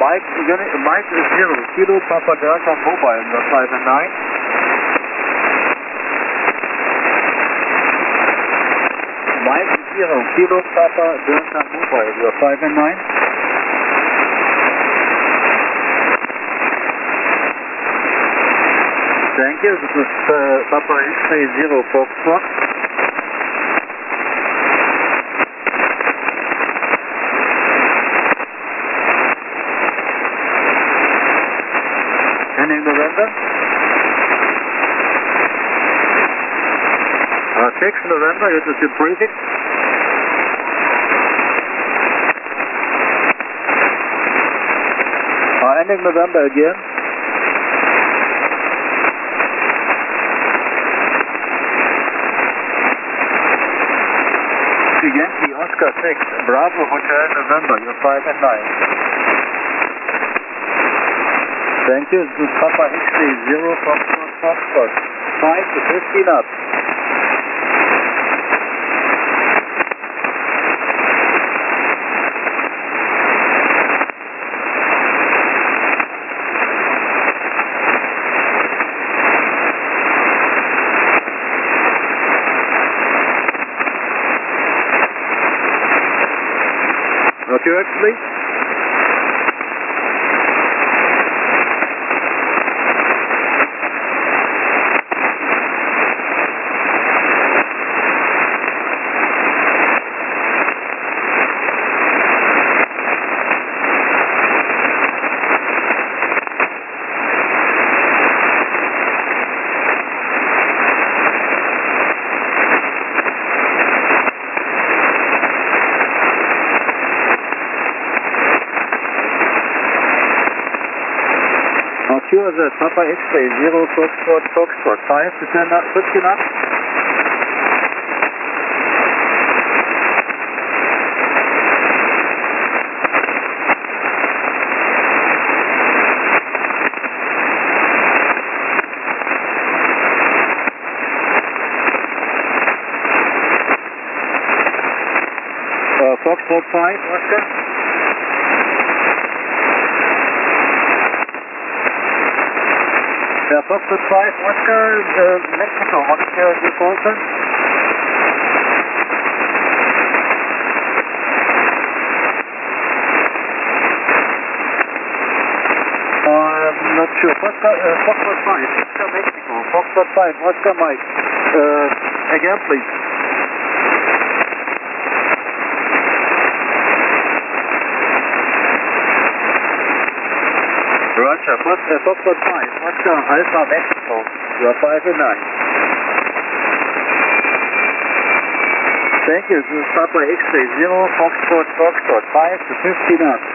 Mike is 0, Kilo Papa Delta Mobile, you're 5 and 9. Mike is 0, Kilo Papa Delta Mobile, you're 5 and 9. Thank you, this is Papa X-Ray 0 Foxtrot. Ending November. 6 November, this is your prefix. Ending November again. Yankee Oscar 6, Bravo Hotel November, you're 5 and 9. Thank you, this is Papa X-Ray 0 Foxtrot, 5 to 15 up. Roger, please. Sure, the Papa X-Ray 0 Foxtrot 5 to 10 up, 15 up. Foxtrot 5, Oscar. Foxtrot 5, Oscar, Mexico, what is your defaulter? I'm not sure. Foxtrot 5, Oscar, Mexico. Foxtrot 5, Oscar, Mike. Again, please. Roger, Foxtrot 5, Oscar, Alpha, Mexico, you are 5 and 9. Thank you, this is Papa X-Ray 0, Foxtrot 5 to 15 up.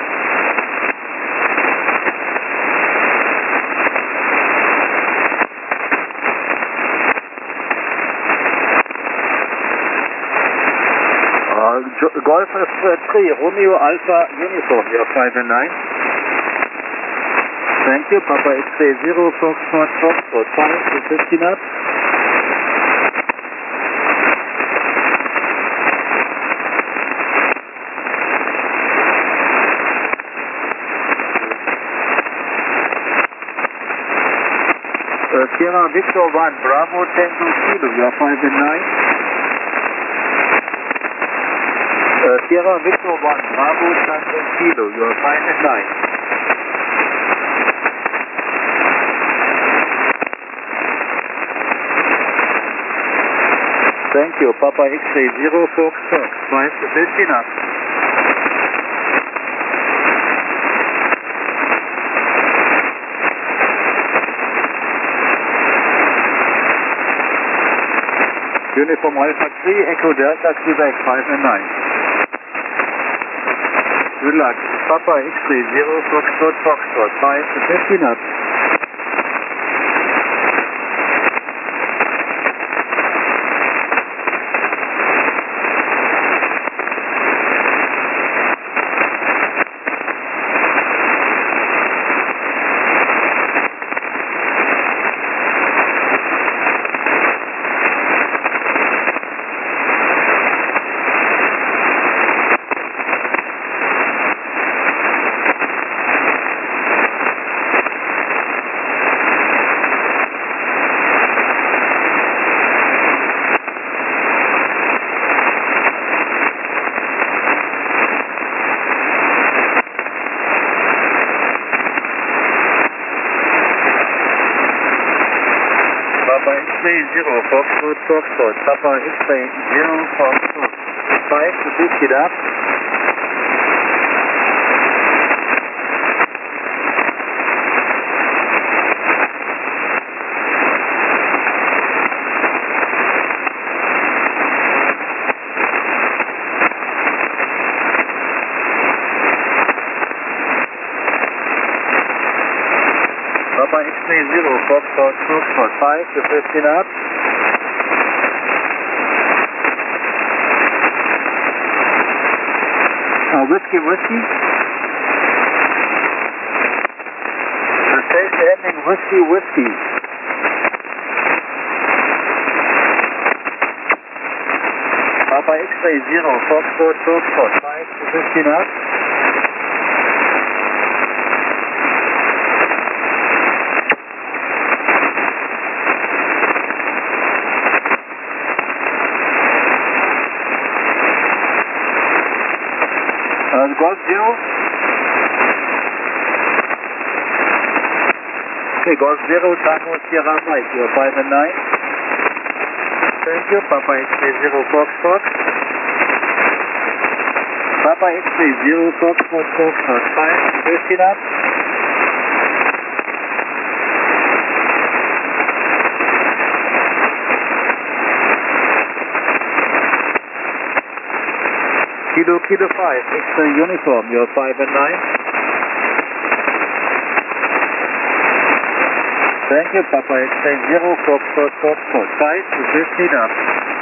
Golf 3, Romeo Alpha Uniform, you are 5 and 9. Thank you, Papa X-Ray 0, Foxtrot 5 to 15 up. Sierra Victor 1, Bravo Tango Kilo, you are 5 and 9. Sierra Victor 1, Bravo Tango Kilo, you are 5 and 9. Thank you, Papa X-Ray 0 Foxtrot 5 to 15 up. Uniform Alpha 3, Echo Delta, Quebec 5 and 9. Good luck. Papa X-Ray 0 Foxtrot 5 to 15 up. X-ray 0, Foxtrot, Foxtrot, Papa X-ray 0, Foxtrot, 5 to 50 up. Papa X-ray 0, Foxtrot, Foxtrot, 5 to 15 up. Whiskey, whiskey. The station ending whiskey, whiskey. Papa X-ray 0, Foxtrot, Foxtrot, 5 to 15 up. Golf 0. Okay, Golf 0, Tango Sierra Mike, you're 5 and 9. Thank you, Papa X-ray 0, Foxtrot. Papa X-ray 0, Foxtrot, Foxtrot, 5, 15 up. Kilo 5, X-ray uniform, you're 5 and 9. Thank you, Papa X-ray 0, Foxtrot, Foxtrot, 5 to 15 up.